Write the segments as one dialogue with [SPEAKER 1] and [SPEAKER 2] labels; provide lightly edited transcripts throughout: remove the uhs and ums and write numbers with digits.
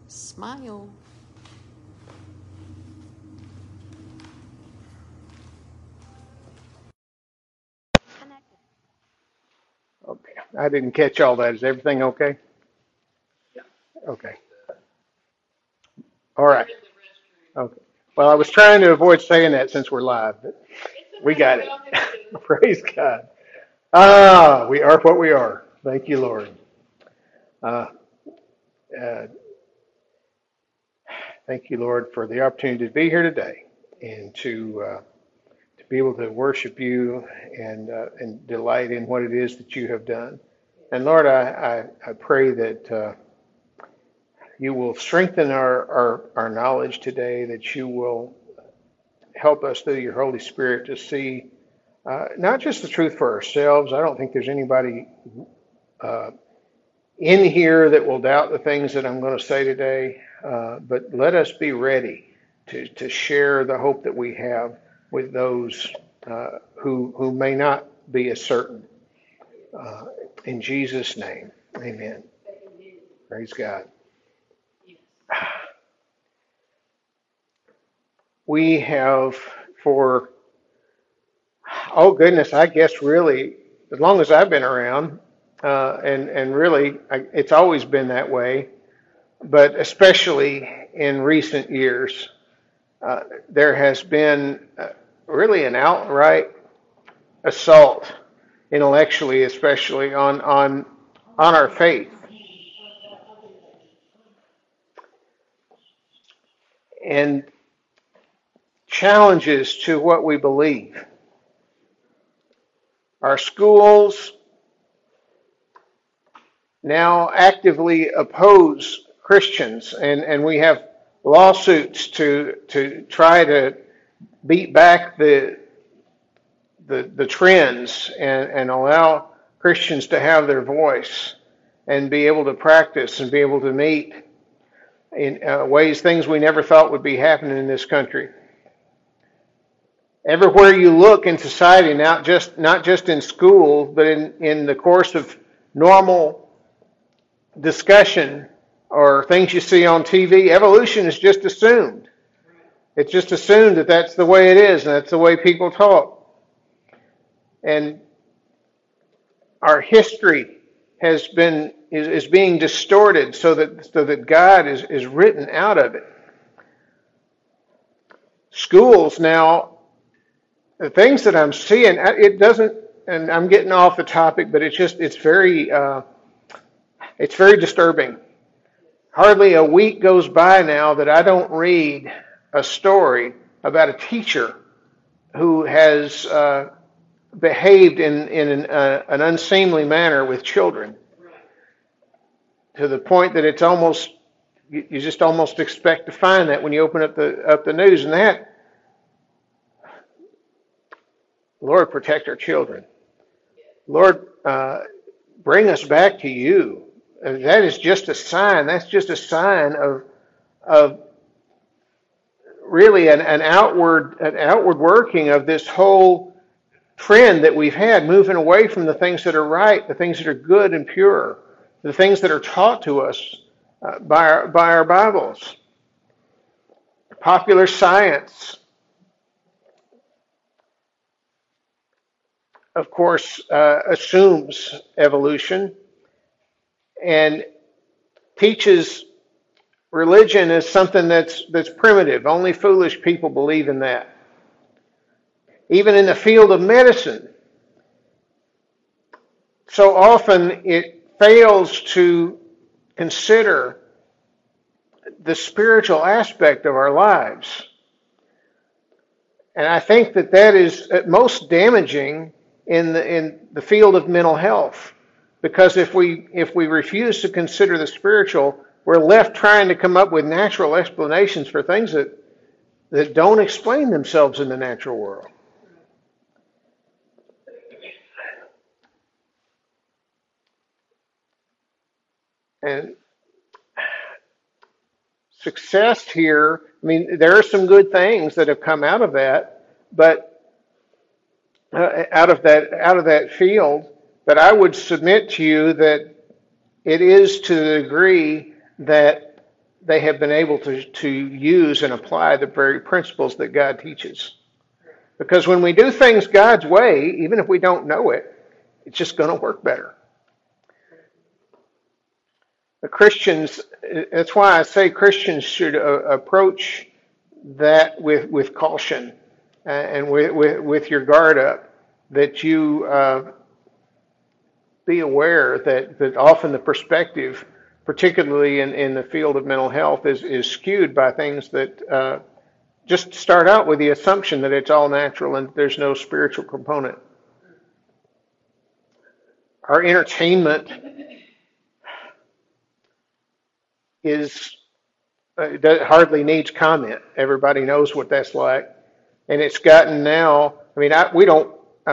[SPEAKER 1] Smile.
[SPEAKER 2] Okay. I didn't catch all that. Is everything okay? Okay. All right. Okay. Well, I was trying to avoid saying that since we're live, but we got it. Praise God. We are what we are. Thank you, Lord. Uh, uh, Thank you, Lord, for the opportunity to be here today and to be able to worship you and delight in what it is that you have done. And Lord, I pray that you will strengthen our knowledge today, that you will help us through your Holy Spirit to see not just the truth for ourselves. I don't think there's anybody uh, in here that will doubt the things that I'm going to say today, but let us be ready to share the hope that we have with those who may not be as certain. Uh, in Jesus' name, amen. Praise God. We have for, oh goodness, I guess really, as long as I've been around, and really, it's always been that way, but especially in recent years, there has been really an outright assault, intellectually especially, on our faith, and challenges to what we believe. Our schools now actively oppose Christians, and we have lawsuits to try to beat back the trends and allow Christians to have their voice and be able to practice and be able to meet in things we never thought would be happening in this country. Everywhere you look in society, not just in school, but in the course of normal discussion or things you see on TV, evolution is just assumed. It's just assumed that that's the way it is, and that's the way people talk. And our history is being distorted so that God is written out of it. Schools now, the things that I'm seeing, it doesn't, and I'm getting off the topic, but it's very disturbing. Hardly a week goes by now that I don't read a story about a teacher who has behaved in an unseemly manner with children, to the point that it's almost, you just almost expect to find that when you open up the news. And that, Lord, protect our children. Lord, bring us back to you. That is just a sign. That's just a sign of really an outward working of this whole trend that we've had, moving away from the things that are right, the things that are good and pure, the things that are taught to us by our Bibles. Popular science, of course, assumes evolution and teaches religion as something that's primitive. Only foolish people believe in that. Even in the field of medicine, so often it fails to consider the spiritual aspect of our lives. And I think that is at most damaging in the field of mental health, because if we refuse to consider the spiritual, we're left trying to come up with natural explanations for things that don't explain themselves in the natural world. And success here, I mean, there are some good things that have come out of that, but out of that field. But I would submit to you that it is to the degree that they have been able to use and apply the very principles that God teaches. Because when we do things God's way, even if we don't know it, it's just going to work better. The Christians, that's why I say Christians should approach that with caution and with your guard up, that you be aware that often the perspective, particularly in the field of mental health, is skewed by things that just start out with the assumption that it's all natural and there's no spiritual component. Our entertainment hardly needs comment. Everybody knows what that's like, and it's gotten now. I mean, we don't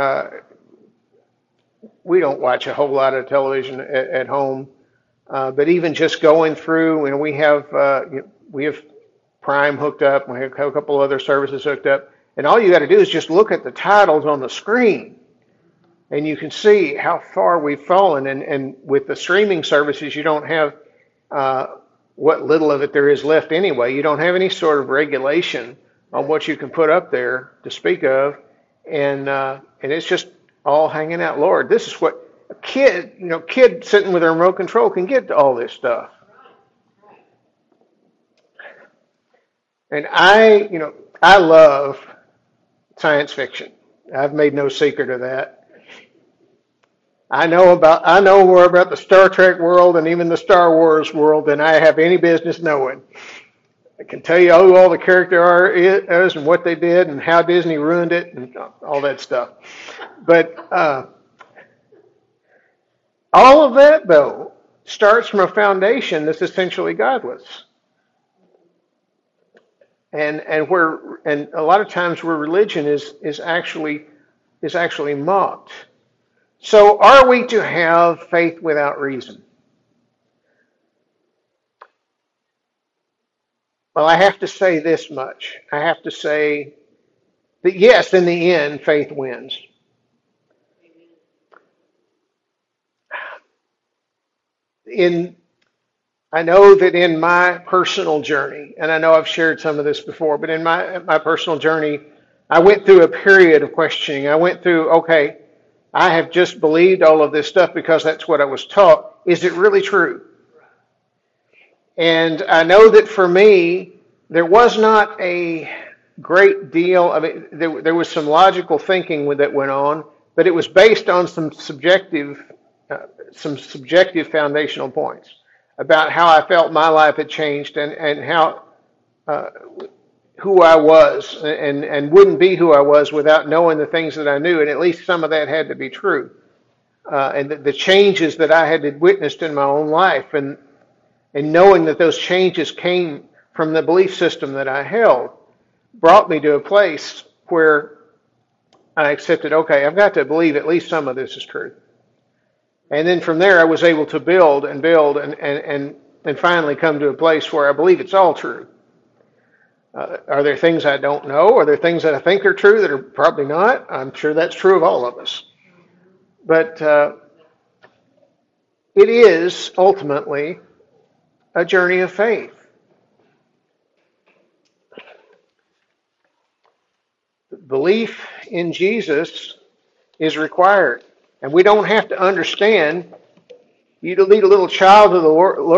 [SPEAKER 2] watch a whole lot of television at home, but even just going through, and we have Prime hooked up, and we have a couple other services hooked up, and all you got to do is just look at the titles on the screen, and you can see how far we've fallen. And with the streaming services, you don't have what little of it there is left anyway. You don't have any sort of regulation on what you can put up there to speak of, and it's just all hanging out. Lord, this is what a kid sitting with a remote control can get to all this stuff. And I love science fiction. I've made no secret of that. I know more about the Star Trek world and even the Star Wars world than I have any business knowing. I can tell you who all the character is and what they did and how Disney ruined it and all that stuff. But all of that, though, starts from a foundation that's essentially godless. And a lot of times where religion is actually mocked. So are we to have faith without reason? Well, I have to say this much. I have to say that yes, in the end, faith wins. I know that in my personal journey, and I know I've shared some of this before, but in my personal journey, I went through a period of questioning. I went through, okay, I have just believed all of this stuff because that's what I was taught. Is it really true? And I know that for me, there was not a great deal of it. There was some logical thinking that went on, but it was based on some subjective foundational points about how I felt my life had changed and how who I was and wouldn't be who I was without knowing the things that I knew, and at least some of that had to be true. And the changes that I had witnessed in my own life, and knowing that those changes came from the belief system that I held, brought me to a place where I accepted, okay, I've got to believe at least some of this is true. And then from there, I was able to build and finally come to a place where I believe it's all true. Are there things I don't know? Are there things that I think are true that are probably not? I'm sure that's true of all of us. But it is ultimately a journey of faith. Belief in Jesus is required. And we don't have to understand. You lead a little child of the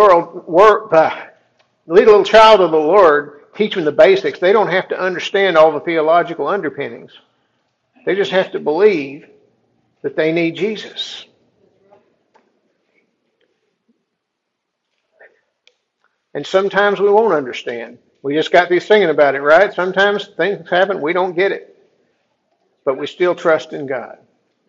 [SPEAKER 2] Lord, teach them the basics. They don't have to understand all the theological underpinnings. They just have to believe that they need Jesus. And sometimes we won't understand. We just got through singing about it, right? Sometimes things happen, we don't get it. But we still trust in God.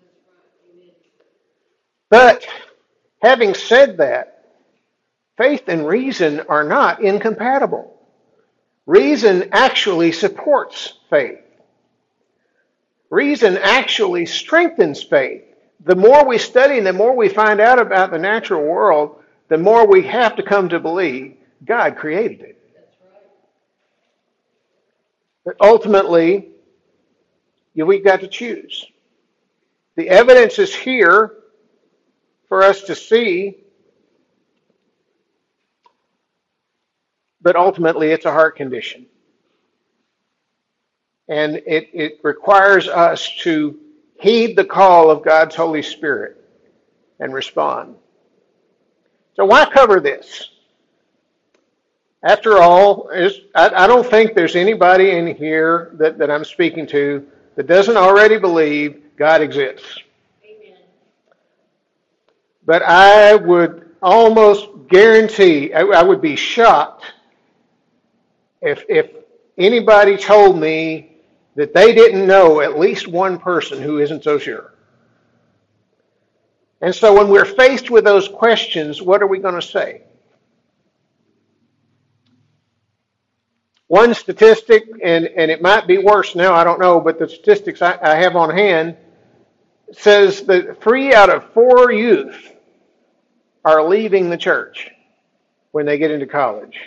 [SPEAKER 2] But having said that, faith and reason are not incompatible. Reason actually supports faith. Reason actually strengthens faith. The more we study and the more we find out about the natural world, the more we have to come to believe God created it. But ultimately, we've got to choose. The evidence is here for us to see. but ultimately it's a heart condition. And it requires us to heed the call of God's Holy Spirit and respond. So why cover this? After all, I don't think there's anybody in here that I'm speaking to that doesn't already believe God exists. Amen. But I would almost guarantee, I would be shocked if anybody told me that they didn't know at least one person who isn't so sure. And so when we're faced with those questions, what are we going to say? One statistic, and it might be worse now, I don't know, but the statistics I have on hand says that 3 out of 4 youth are leaving the church when they get into college.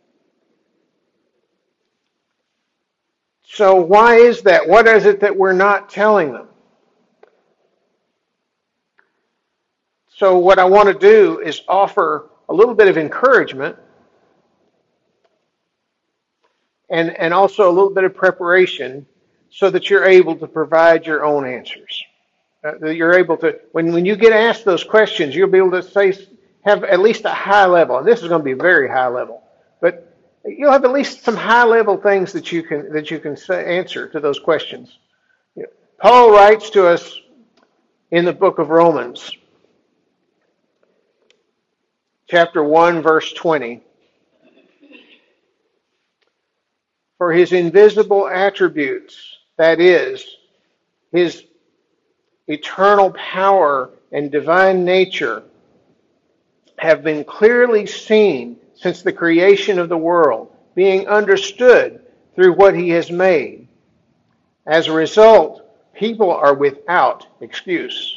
[SPEAKER 2] So why is that? What is it that we're not telling them? So what I want to do is offer a little bit of encouragement and also a little bit of preparation so that you're able to provide your own answers. That you're able to, when you get asked those questions, you'll be able to have at least a high level, and this is going to be very high level, but you'll have at least some high level things that you can answer to those questions. Paul writes to us in the book of Romans, chapter 1, verse 20. For his invisible attributes, that is, his eternal power and divine nature, have been clearly seen since the creation of the world, being understood through what he has made. As a result, people are without excuse.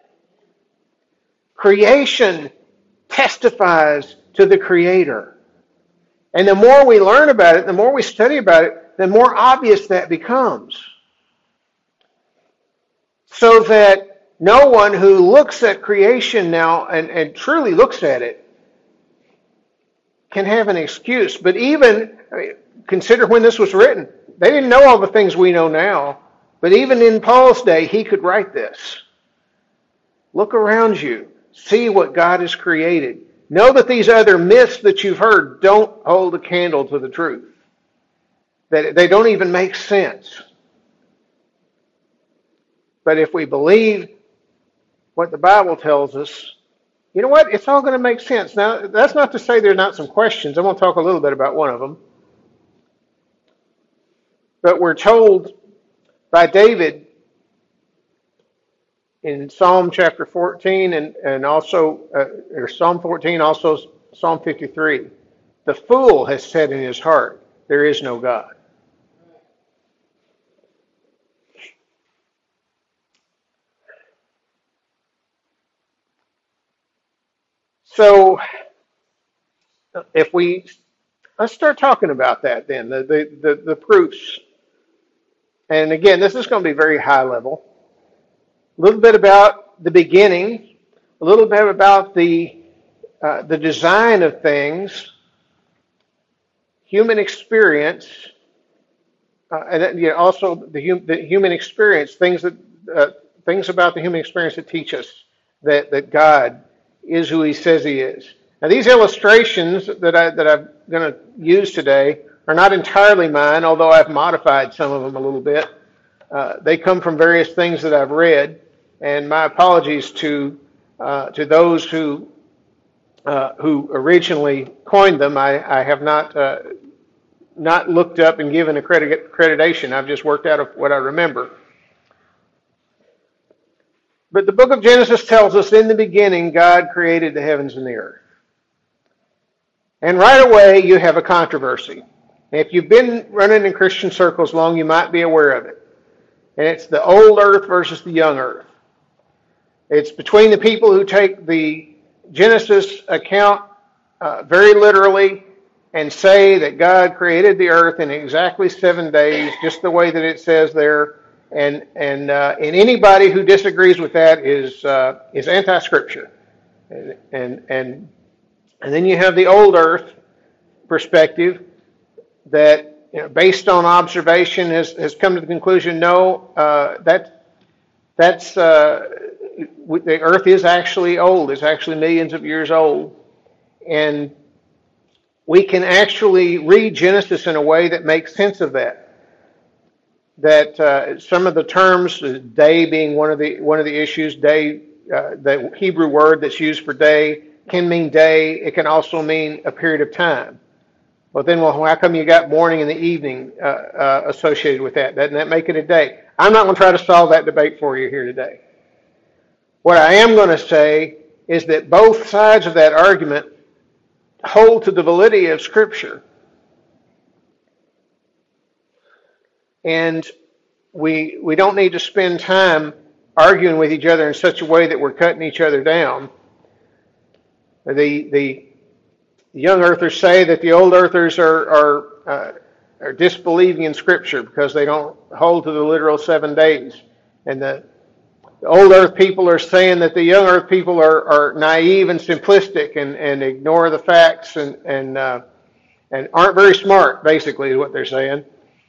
[SPEAKER 2] Creation testifies to the Creator. And the more we learn about it, the more we study about it, the more obvious that becomes. So that no one who looks at creation now and truly looks at it can have an excuse. But even, consider when this was written. They didn't know all the things we know now. But even in Paul's day, he could write this. Look around you. See what God has created. Know that these other myths that you've heard don't hold a candle to the truth. That they don't even make sense. But if we believe what the Bible tells us, you know what? It's all going to make sense. Now, that's not to say there are not some questions. I'm going to talk a little bit about one of them. But we're told by David in Psalm chapter 14 and also or Psalm 14, also Psalm 53, the fool has said in his heart, there is no God. So let's start talking about that then, the proofs. And again, this is going to be very high level. A little bit about the beginning, a little bit about the design of things, human experience, and also the human experience, things about the human experience that teach us that God is who He says He is. Now, these illustrations that I'm going to use today are not entirely mine, although I've modified some of them a little bit. They come from various things that I've read, and my apologies to those who originally coined them. I have not looked up and given accreditation. I've just worked out of what I remember. But the book of Genesis tells us, in the beginning, God created the heavens and the earth. And right away, you have a controversy. If you've been running in Christian circles long, you might be aware of it. And it's the old earth versus the young earth. It's between the people who take the Genesis account very literally and say that God created the earth in exactly 7 days, just the way that it says there. And anybody who disagrees with that is anti-scripture. And then you have the old earth perspective that, based on observation, has come to the conclusion, no, the Earth is actually old. It's actually millions of years old. And we can actually read Genesis in a way that makes sense of that. That some of the terms, day being one of the issues, day, the Hebrew word that's used for day can mean day. It can also mean a period of time. Well, then, how come you got morning and the evening associated with that? Doesn't that make it a day? I'm not going to try to solve that debate for you here today. What I am going to say is that both sides of that argument hold to the validity of Scripture. And we don't need to spend time arguing with each other in such a way that we're cutting each other down. The young earthers say that the old earthers are disbelieving in Scripture because they don't hold to the literal 7 days. And the old earth people are saying that the young earth people are naive and simplistic and ignore the facts and aren't very smart, basically, is what they're saying.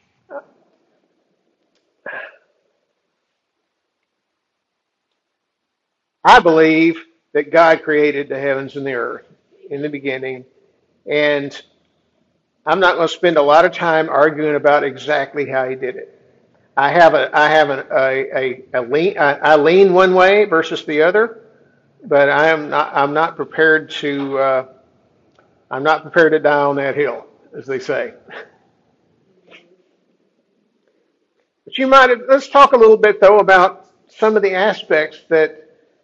[SPEAKER 2] I believe that God created the heavens and the earth in the beginning, and I'm not going to spend a lot of time arguing about exactly how He did it. I lean one way versus the other, but I'm not prepared to die on that hill, as they say. But let's talk a little bit though about some of the aspects that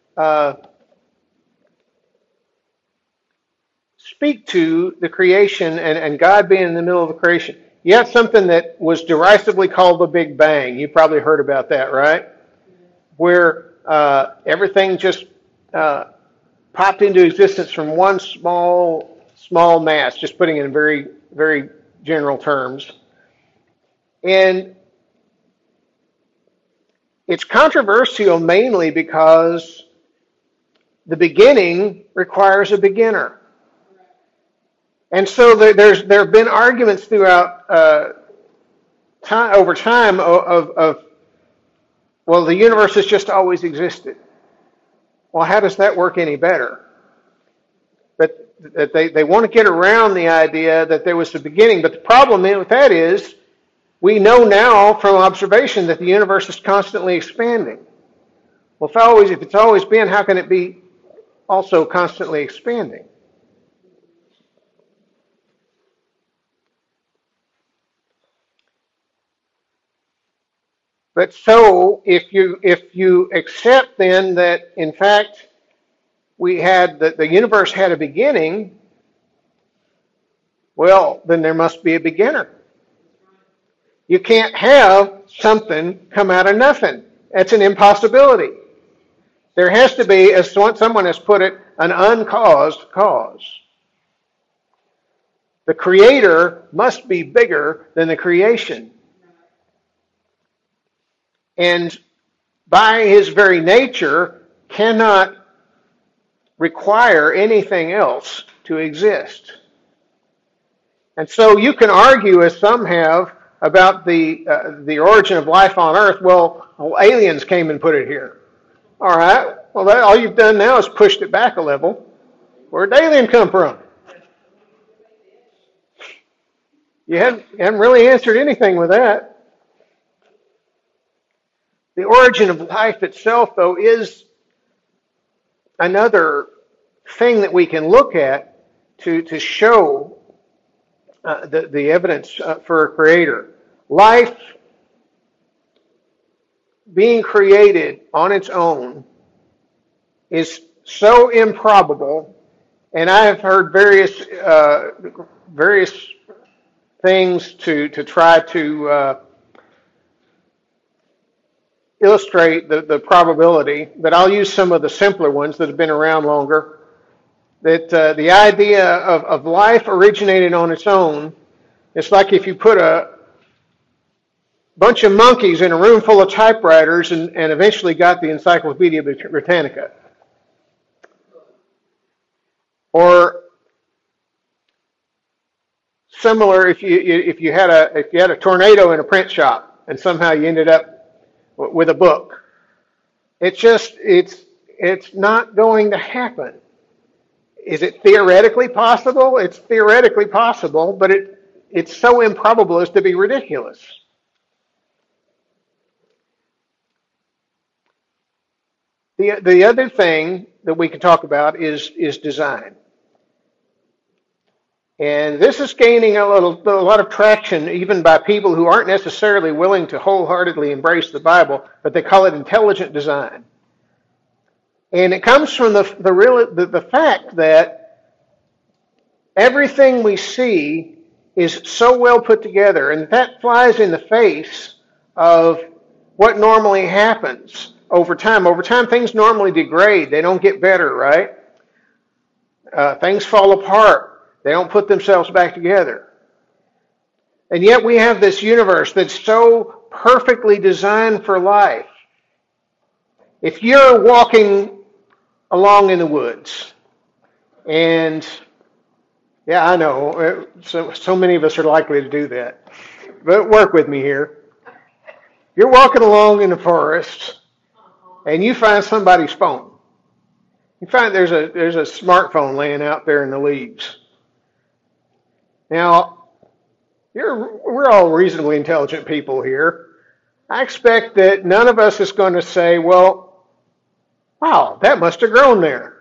[SPEAKER 2] speak to the creation and God being in the middle of the creation. You have something that was derisively called the Big Bang. You probably heard about that, right? Where everything just popped into existence from one small mass, just putting it in very, very general terms. And it's controversial mainly because the beginning requires a beginner. And so there have been arguments throughout over time of well, the universe has just always existed. Well, how does that work any better? But they want to get around the idea that there was a beginning. But the problem with that is we know now from observation that the universe is constantly expanding. Well, if it's always been, how can it be also constantly expanding? But so, if you accept then that in fact the universe had a beginning, well, then there must be a beginner. You can't have something come out of nothing. That's an impossibility. There has to be, as someone has put it, an uncaused cause. The Creator must be bigger than the creation. And by His very nature, cannot require anything else to exist. And so you can argue, as some have, about the origin of life on Earth. Well, aliens came and put it here. All right. Well, all you've done now is pushed it back a level. Where'd the alien come from? You haven't really answered anything with that. The origin of life itself, though, is another thing that we can look at to show the evidence for a creator. Life being created on its own is so improbable, and I have heard various things to try to illustrate the probability, but I'll use some of the simpler ones that have been around longer. That the idea of life originated on its own, it's like if you put a bunch of monkeys in a room full of typewriters and eventually got the Encyclopedia Britannica. Or similar if you had a tornado in a print shop and somehow you ended up with a book. It's not going to happen. Is it theoretically possible? It's theoretically possible, but it's so improbable as to be ridiculous. The other thing that we can talk about is design. And this is gaining a lot of traction even by people who aren't necessarily willing to wholeheartedly embrace the Bible, but they call it intelligent design. And it comes from the fact that everything we see is so well put together, and that flies in the face of what normally happens over time. Over time, things normally degrade. They don't get better, right? Things fall apart. They don't put themselves back together. And yet we have this universe that's so perfectly designed for life. If you're walking along in the woods, and yeah, I know, so many of us are likely to do that, but work with me here. You're walking along in the forest, and you find somebody's phone. You find there's a smartphone laying out there in the leaves. Now, we're all reasonably intelligent people here. I expect that none of us is going to say, well, wow, that must have grown there.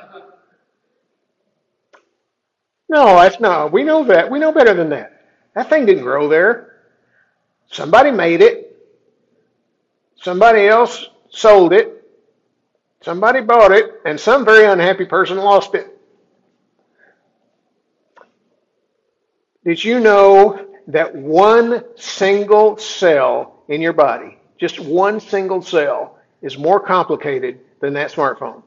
[SPEAKER 2] No, we know that. We know better than that. That thing didn't grow there. Somebody made it. Somebody else sold it. Somebody bought it, and some very unhappy person lost it. Did you know that one single cell in your body, just one single cell, is more complicated than that smartphone?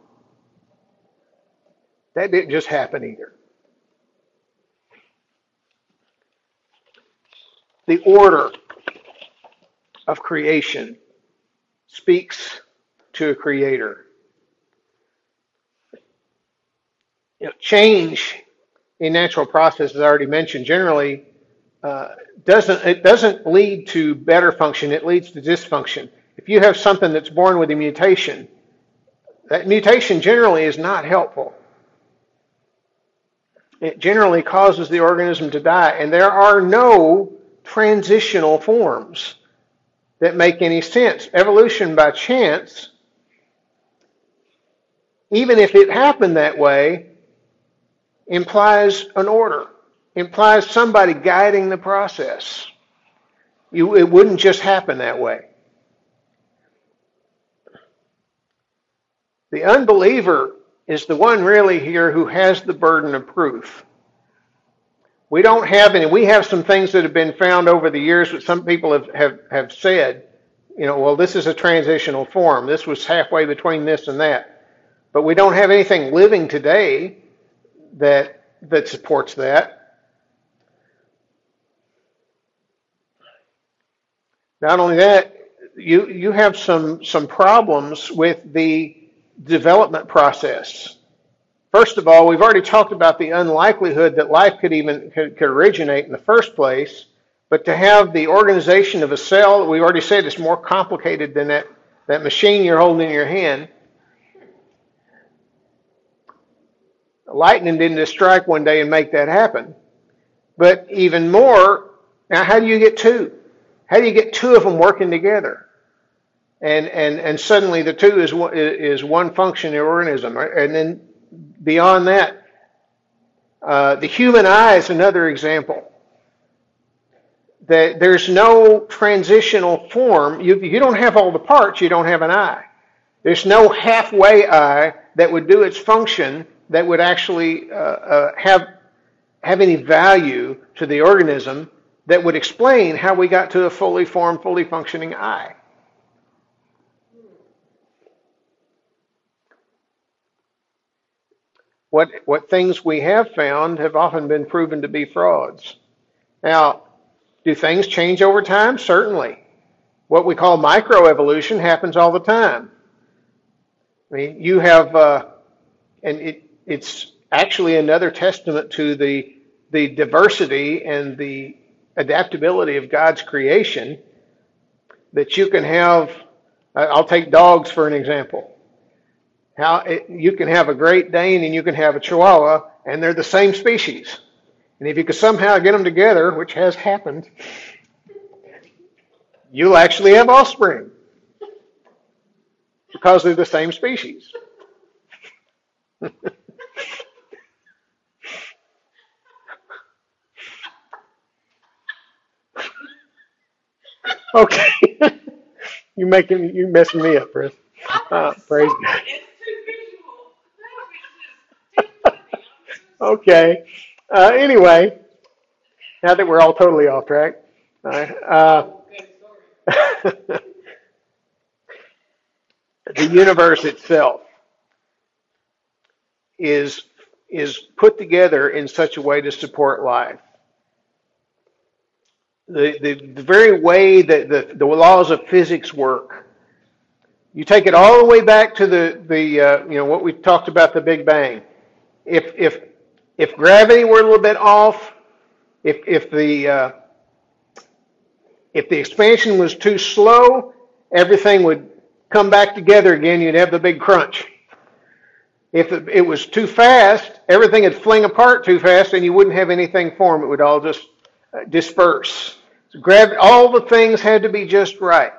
[SPEAKER 2] That didn't just happen either. The order of creation speaks to a creator. Change in natural processes, I already mentioned, generally doesn't lead to better function. It leads to dysfunction. If you have something that's born with a mutation, that mutation generally is not helpful. It generally causes the organism to die, and there are no transitional forms that make any sense. Evolution by chance, even if it happened that way, implies an order, implies somebody guiding the process. It wouldn't just happen that way. The unbeliever is the one really here who has the burden of proof. We don't have any. We have some things that have been found over the years that some people have said, well, this is a transitional form. This was halfway between this and that. But we don't have anything living today that supports that. Not only that, you have some problems with the development process. First of all, we've already talked about the unlikelihood that life could originate in the first place, but to have the organization of a cell, we already said, is more complicated than that machine you're holding in your hand. Lightning didn't just strike one day and make that happen. But even more, now how do you get two? How do you get two of them working together? And suddenly the two is one function in the organism. And then beyond that, the human eye is another example. That there's no transitional form. You don't have all the parts, you don't have an eye. There's no halfway eye that would do its function that would actually have any value to the organism that would explain how we got to a fully formed, fully functioning eye. What things we have found have often been proven to be frauds. Now, do things change over time? Certainly. What we call microevolution happens all the time. I mean, you have, and it's actually another testament to the the diversity and the adaptability of God's creation, that you can have, I'll take dogs for an example. You can have a Great Dane and you can have a Chihuahua, and they're the same species. And if you could somehow get them together, which has happened, you'll actually have offspring because they're the same species. Okay. You messing me up, Chris. Praise God. Okay. Anyway, now that we're all totally off track, the universe itself is put together in such a way to support life. The very way that the laws of physics work, you take it all the way back to the what we talked about, the Big Bang. If gravity were a little bit off, if the expansion was too slow, everything would come back together again. You'd have the big crunch. If it was too fast, everything would fling apart too fast, and you wouldn't have anything form. It would all just disperse. So all the things had to be just right.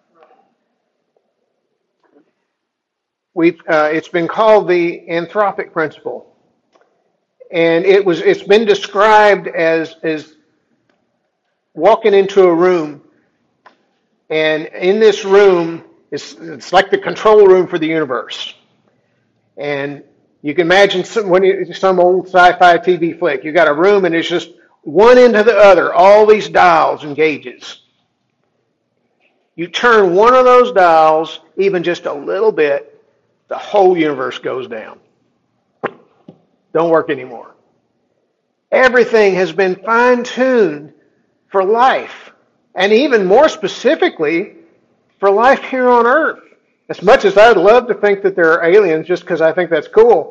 [SPEAKER 2] It's been called the anthropic principle, and it's been described as walking into a room, and in this room it's like the control room for the universe. And you can imagine some old sci-fi TV flick. You got a room and it's just one into the other, all these dials and gauges. You turn one of those dials even just a little bit, the whole universe goes down. Don't work anymore. Everything has been fine-tuned for life, and even more specifically for life here on Earth. As much as I'd love to think that there are aliens just because I think that's cool,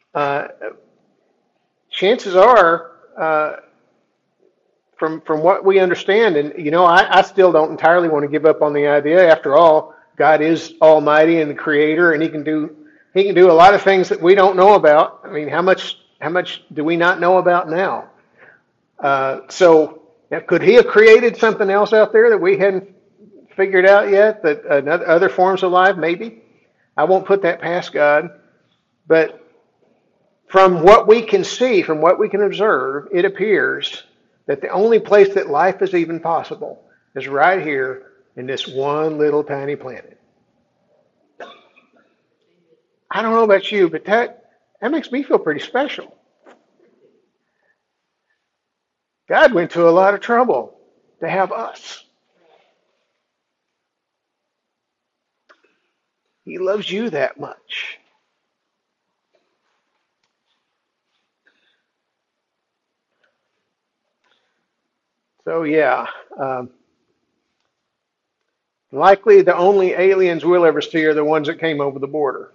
[SPEAKER 2] chances are, from what we understand, and I still don't entirely want to give up on the idea. After all, God is Almighty and the Creator, and He can do a lot of things that we don't know about. I mean, how much do we not know about now? So could He have created something else out there that we hadn't figured out yet, that other forms of life? Maybe. I won't put that past God. But from what we can see, from what we can observe, it appears that the only place that life is even possible is right here in this one little tiny planet. I don't know about you, but that makes me feel pretty special. God went to a lot of trouble to have us. He loves you that much. So yeah, likely the only aliens we'll ever see are the ones that came over the border.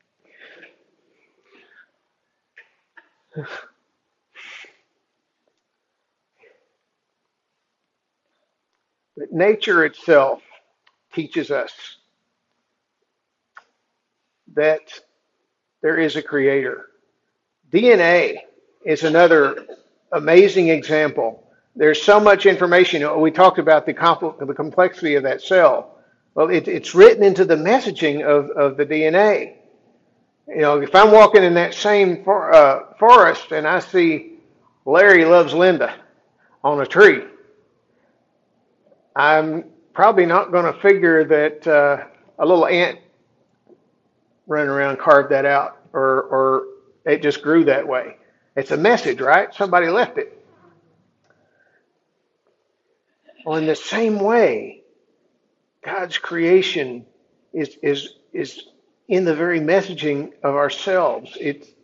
[SPEAKER 2] But nature itself teaches us that there is a creator. DNA is another amazing example. There's so much information. We talked about the complexity of that cell. Well, it's written into the messaging of the DNA. If I'm walking in that same forest and I see Larry loves Linda on a tree, I'm probably not going to figure that a little ant running around carved that out, or it just grew that way. It's a message, right? Somebody left it. Well, in the same way, God's creation is in the very messaging of ourselves.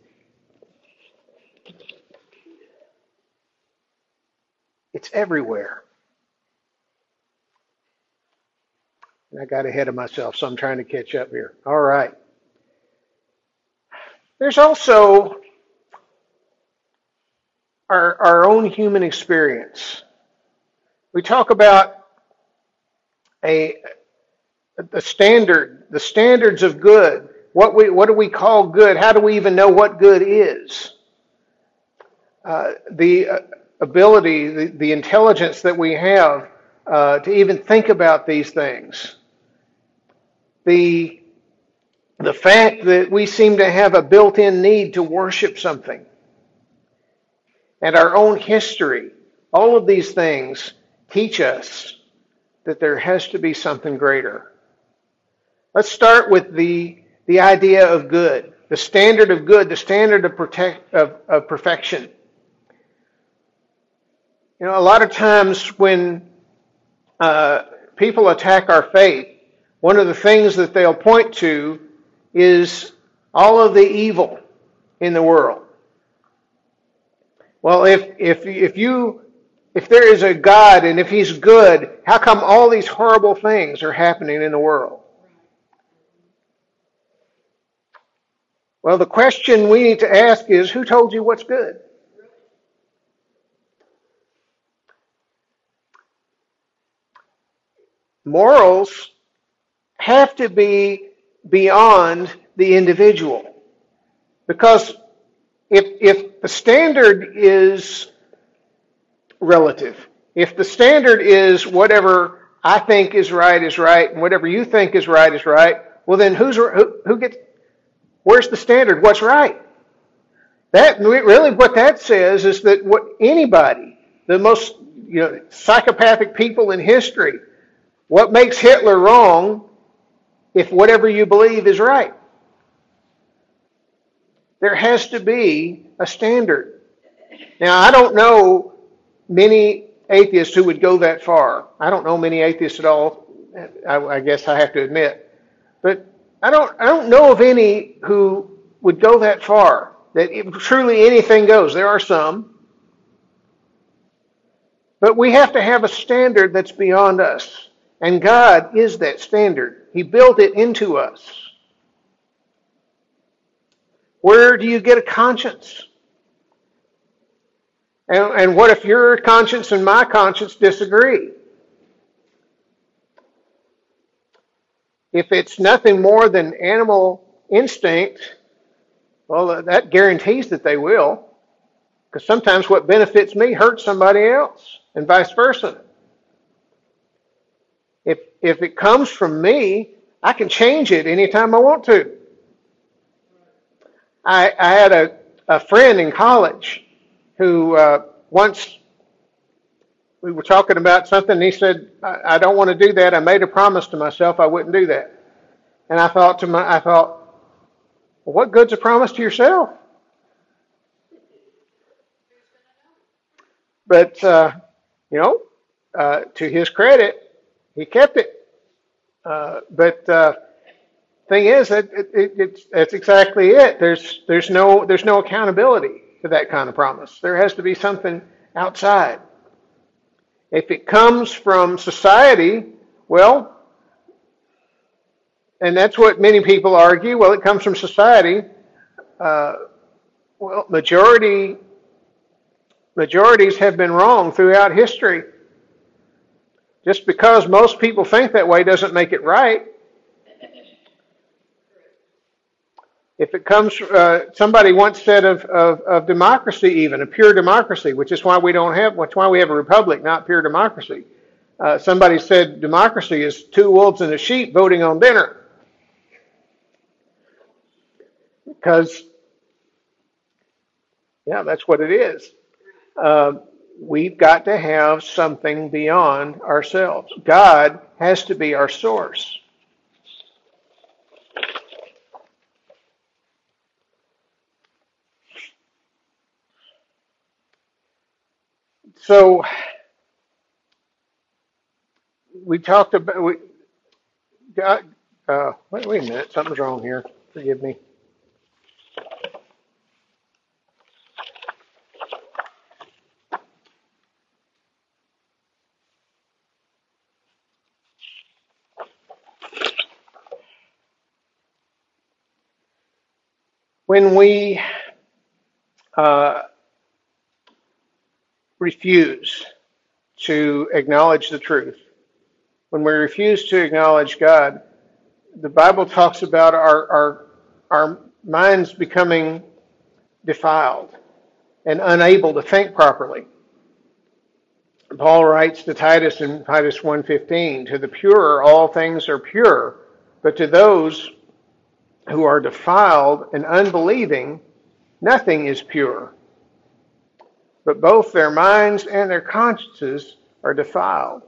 [SPEAKER 2] It's everywhere. And I got ahead of myself, so I'm trying to catch up here. All right. There's also our own human experience. We talk about a the standards of good. What do we call good? How do we even know what good is? The ability, the intelligence that we have to even think about these things. The fact that we seem to have a built-in need to worship something. And our own history. All of these things teach us that there has to be something greater. Let's start with the idea of good, the standard of good, the standard of perfection. You know, a lot of times when people attack our faith, one of the things that they'll point to is all of the evil in the world. Well, if there is a God and if He's good, how come all these horrible things are happening in the world? Well, the question we need to ask is, who told you what's good? Morals have to be beyond the individual. Because if the standard is relative, if the standard is whatever I think is right, and whatever you think is right, well then where's the standard? What's right? That really what that says is that what anybody, the most psychopathic people in history, what makes Hitler wrong if whatever you believe is right? There has to be a standard. Now, I don't know many atheists who would go that far. I don't know many atheists at all, I guess I have to admit. But I don't know of any who would go that far, that truly anything goes. There are some. But we have to have a standard that's beyond us. And God is that standard. He built it into us. Where do you get a conscience? And what if your conscience and my conscience disagree? If it's nothing more than animal instinct, well, that guarantees that they will. Because sometimes what benefits me hurts somebody else, and vice versa. If it comes from me, I can change it anytime I want to. I had a friend in college who once we were talking about something, and he said, I don't want to do that. I made a promise to myself I wouldn't do that. And I thought, well, what good's a promise to yourself? But, to his credit, he kept it. Thing is that that's exactly it. There's no accountability to that kind of promise. There has to be something outside. If it comes from society, well, and that's what many people argue. Well, it comes from society. Majorities have been wrong throughout history. Just because most people think that way doesn't make it right. If it comes, somebody once said of democracy, even a pure democracy, which is why we have a republic, not pure democracy. Somebody said democracy is two wolves and a sheep voting on dinner, because that's what it is. We've got to have something beyond ourselves. God has to be our source. So we talked about wait a minute, something's wrong here. Forgive me. When we refuse to acknowledge the truth, when we refuse to acknowledge God, the Bible talks about our minds becoming defiled and unable to think properly. Paul writes to Titus in Titus 1:15, "To the pure all things are pure, but to those who are defiled and unbelieving, nothing is pure. But both their minds and their consciences are defiled."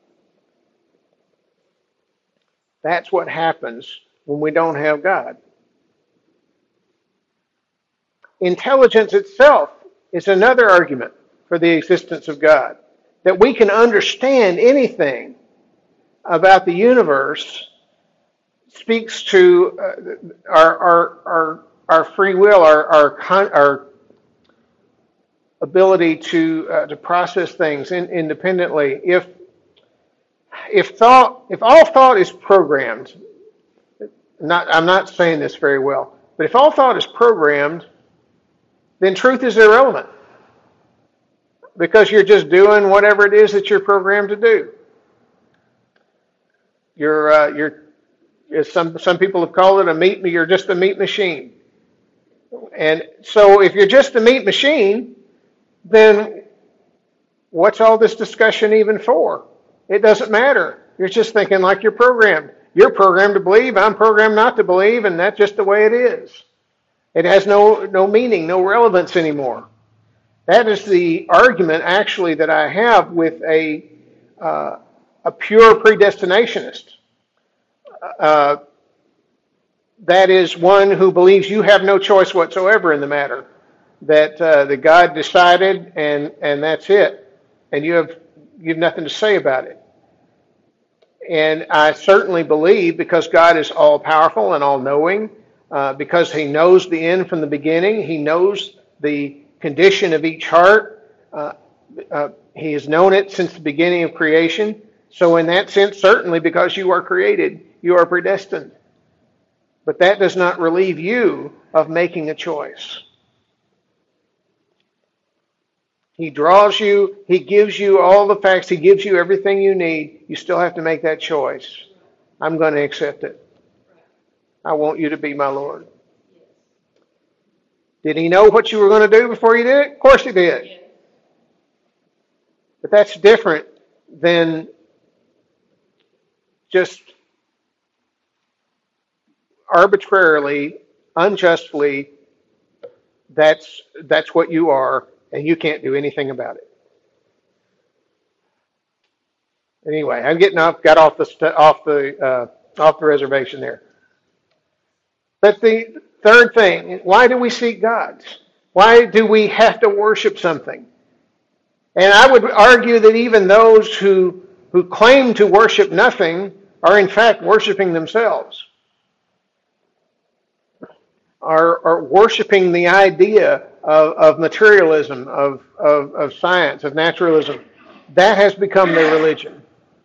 [SPEAKER 2] That's what happens when we don't have God. Intelligence itself is another argument for the existence of God. That we can understand anything about the universe speaks to our free will, our ability to process things independently. If all thought is programmed, I'm not saying this very well, but if all thought is programmed, then truth is irrelevant, because you're just doing whatever it is that you're programmed to do. Some people have called it you're just a meat machine. And so if you're just a meat machine, then what's all this discussion even for? It doesn't matter. You're just thinking like you're programmed. You're programmed to believe, I'm programmed not to believe, and that's just the way it is. It has no meaning, no relevance anymore. That is the argument, actually, that I have with a pure predestinationist. That is one who believes you have no choice whatsoever in the matter. That God decided, and that's it, and you have nothing to say about it. And I certainly believe, because God is all-powerful and all-knowing, because He knows the end from the beginning, He knows the condition of each heart. He has known it since the beginning of creation. So in that sense, certainly, because you are created, you are predestined. But that does not relieve you of making a choice. He draws you, He gives you all the facts, He gives you everything you need. You still have to make that choice. I'm going to accept it. I want you to be my Lord. Did He know what you were going to do before you did it? Of course He did. But that's different than just arbitrarily, unjustly, that's what you are, and you can't do anything about it. Anyway, I'm got off the reservation there. But the third thing, why do we seek God? Why do we have to worship something? And I would argue that even those who claim to worship nothing are in fact worshiping themselves. Are worshiping the idea of materialism, of science, of naturalism. That has become their religion.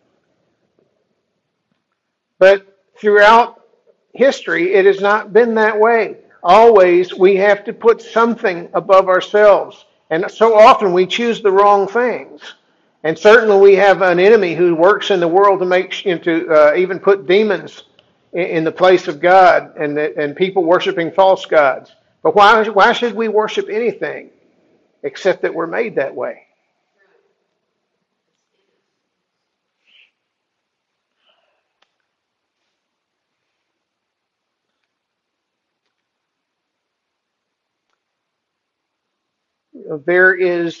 [SPEAKER 2] But throughout history, it has not been that way. Always we have to put something above ourselves. And so often we choose the wrong things. And certainly we have an enemy who works in the world to even put demons in the place of God, and people worshiping false gods. But why should we worship anything except that we're made that way? There is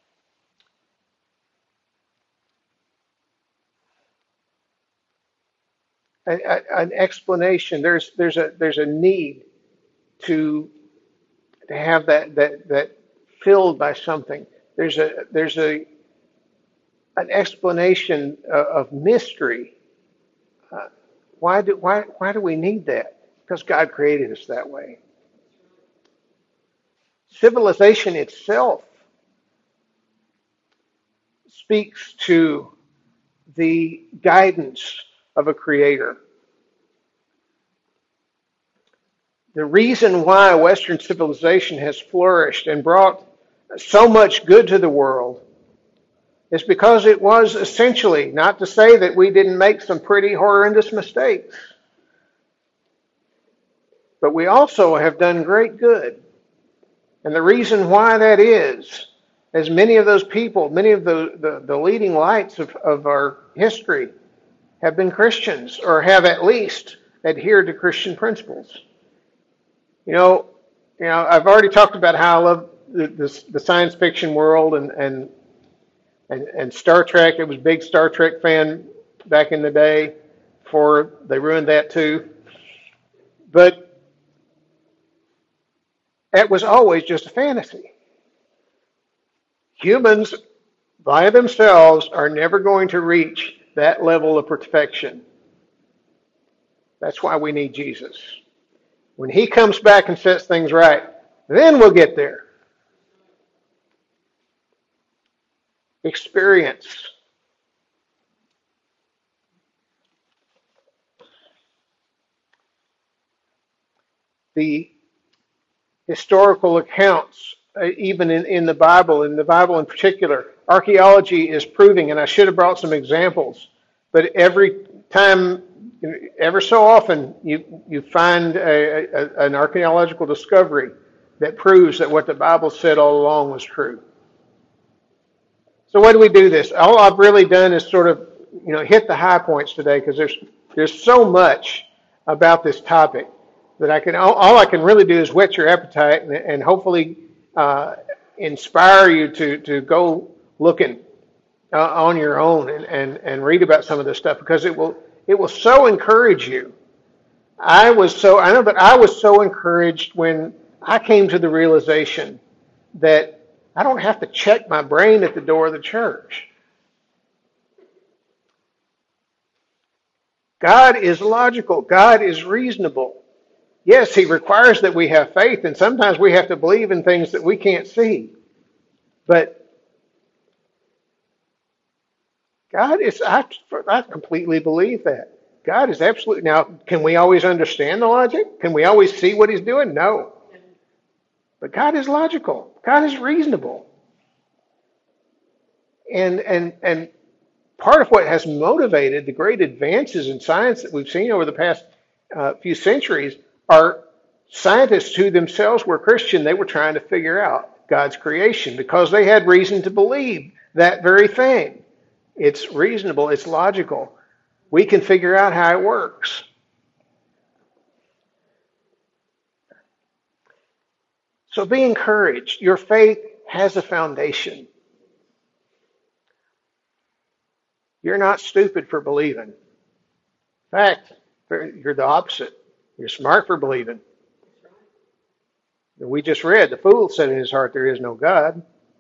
[SPEAKER 2] an explanation. There's a need to have that filled by something. There's an explanation of mystery. Why do we need that? Because God created us that way. Civilization itself speaks to the guidance of a creator. The reason why Western civilization has flourished and brought so much good to the world is because it was essentially, not to say that we didn't make some pretty horrendous mistakes, but we also have done great good. And the reason why that is many of those people, many of the leading lights of our history have been Christians or have at least adhered to Christian principles. You know, I've already talked about how I love the science fiction world and Star Trek. I was a big Star Trek fan back in the day before they ruined that too. But it was always just a fantasy. Humans by themselves are never going to reach that level of perfection. That's why we need Jesus. When he comes back and sets things right, then we'll get there. Experience. The historical accounts, even in the Bible in particular, archaeology is proving, and I should have brought some examples, but every time, ever so often, you find an archaeological discovery that proves that what the Bible said all along was true. So why do we do this? All I've really done is sort of, hit the high points today because there's so much about this topic that all I can really do is whet your appetite and hopefully inspire you to go looking on your own and read about some of this stuff because it will so encourage you. I was so encouraged when I came to the realization that I don't have to check my brain at the door of the church. God is logical. God is reasonable. Yes, he requires that we have faith, and sometimes we have to believe in things that we can't see. But God is, I completely believe that. God is absolutely, now, can we always understand the logic? Can we always see what he's doing? No. But God is logical. God is reasonable. And part of what has motivated the great advances in science that we've seen over the past few centuries are scientists who themselves were Christian. They were trying to figure out God's creation because they had reason to believe that very thing. It's reasonable. It's logical. We can figure out how it works. So be encouraged. Your faith has a foundation. You're not stupid for believing. In fact, you're the opposite. You're smart for believing. We just read, the fool said in his heart, there is no God.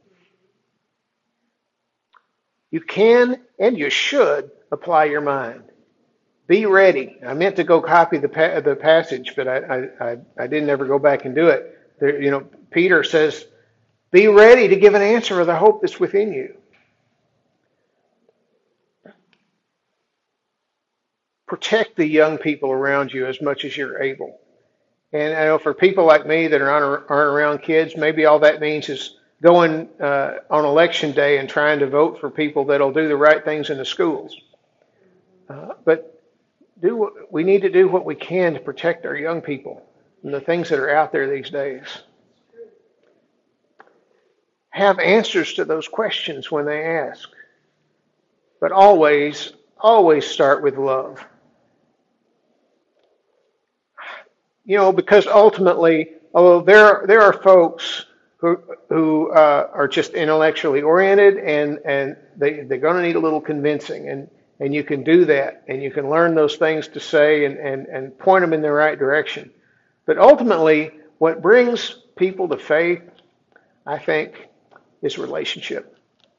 [SPEAKER 2] You can and you should apply your mind. Be ready. I meant to go copy the passage, but I didn't ever go back and do it. There, Peter says, be ready to give an answer of the hope that's within you. Protect the young people around you as much as you're able. And I know for people like me that aren't around kids, maybe all that means is going on election day and trying to vote for people that'll do the right things in the schools. But we need to do what we can to protect our young people from the things that are out there these days. Have answers to those questions when they ask. But always start with love. Because ultimately, although there are folks who are just intellectually oriented and they're going to need a little convincing, and you can do that, and you can learn those things to say and point them in the right direction. But ultimately, what brings people to faith, I think, is relationship.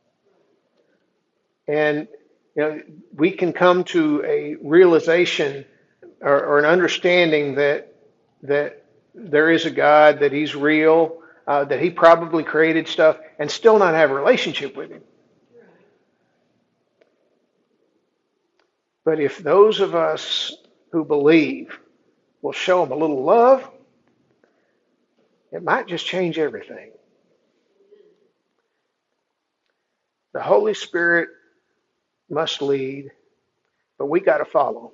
[SPEAKER 2] And we can come to a realization or an understanding that there is a God, that he's real, that he probably created stuff, and still not have a relationship with him. But if those of us who believe will show him a little love, it might just change everything. The Holy Spirit must lead, but we got to follow.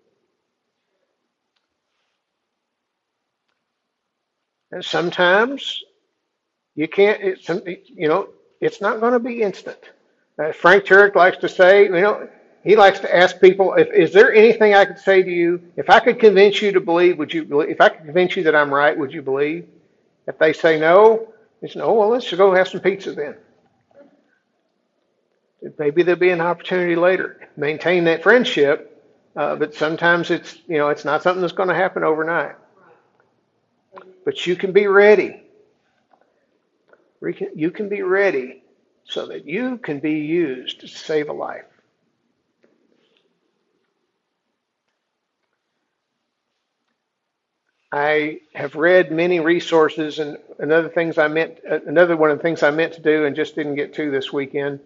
[SPEAKER 2] And sometimes you can't, it's not going to be instant. Frank Turek likes to say, he likes to ask people, is there anything I could say to you? If I could convince you to believe, would you believe? If I could convince you that I'm right, would you believe? If they say no, it's no, well, let's go have some pizza then. Maybe there'll be an opportunity later. Maintain that friendship, but sometimes it's not something that's going to happen overnight. But you can be ready. You can be ready so that you can be used to save a life. I have read many resources, and another one of the things I meant to do and just didn't get to this weekend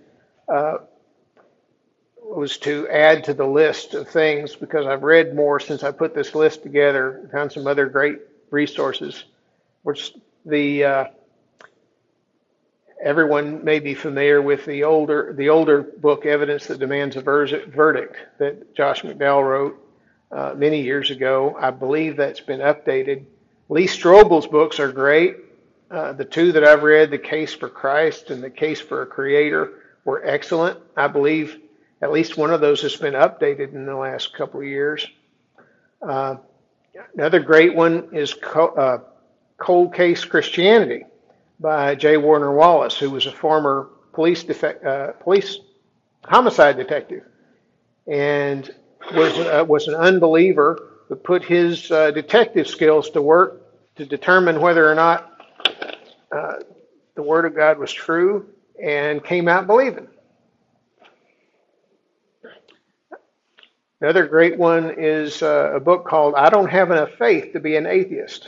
[SPEAKER 2] was to add to the list of things, because I've read more since I put this list together, found some other great resources, which everyone may be familiar with the older book, Evidence That Demands a Verdict, that Josh McDowell wrote many years ago. I believe that's been updated. Lee Strobel's books are great. The two that I've read, The Case for Christ and The Case for a Creator, were excellent. I believe at least one of those has been updated in the last couple of years. Another great one is Cold Case Christianity by J. Warner Wallace, who was a former police homicide detective and was an unbeliever, but put his detective skills to work to determine whether or not the Word of God was true, and came out believing. Another great one is a book called I Don't Have Enough Faith to Be an Atheist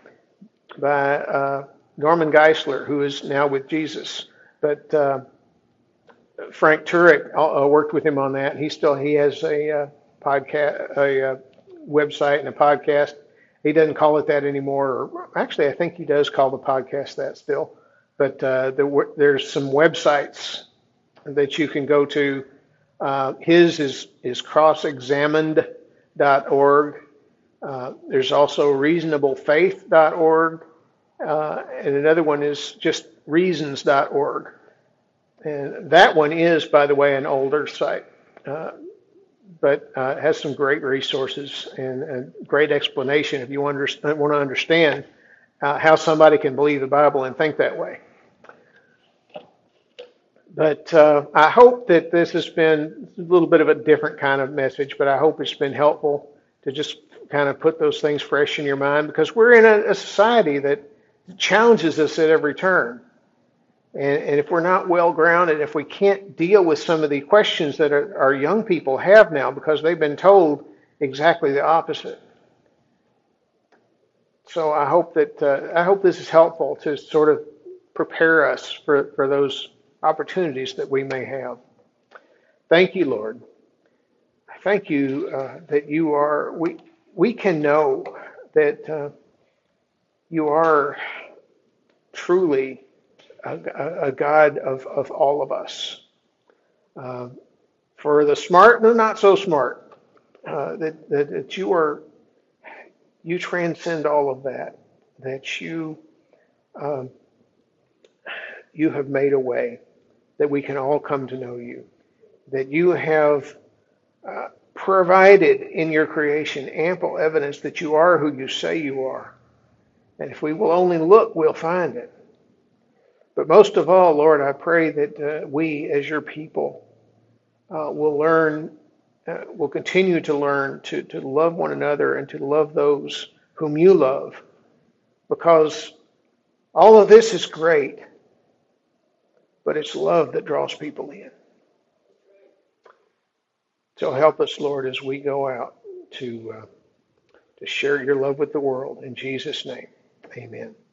[SPEAKER 2] by Norman Geisler, who is now with Jesus. But Frank Turek worked with him on that. He has a podcast, a website and a podcast. He doesn't call it that anymore. Actually, I think he does call the podcast that still. But there's some websites that you can go to. His is crossexamined.org. There's also reasonablefaith.org. And another one is just reasons.org. And that one is, by the way, an older site, but has some great resources and a great explanation if you want to understand how somebody can believe the Bible and think that way. But I hope that this has been a little bit of a different kind of message, but I hope it's been helpful to just kind of put those things fresh in your mind, because we're in a society that challenges us at every turn. And if we're not well grounded, if we can't deal with some of the questions that our young people have now because they've been told exactly the opposite. So I hope this is helpful to sort of prepare us for those opportunities that we may have. Thank you, Lord. Thank you that you are. We can know that you are truly a God of all of us. For the smart and the not so smart, that you transcend all of that. That you have made a way that we can all come to know you. That you have provided in your creation ample evidence that you are who you say you are. And if we will only look, we'll find it. But most of all, Lord, I pray that we as your people will continue to learn to love one another and to love those whom you love. Because all of this is great, but it's love that draws people in. So help us, Lord, as we go out to share your love with the world. In Jesus' name, amen.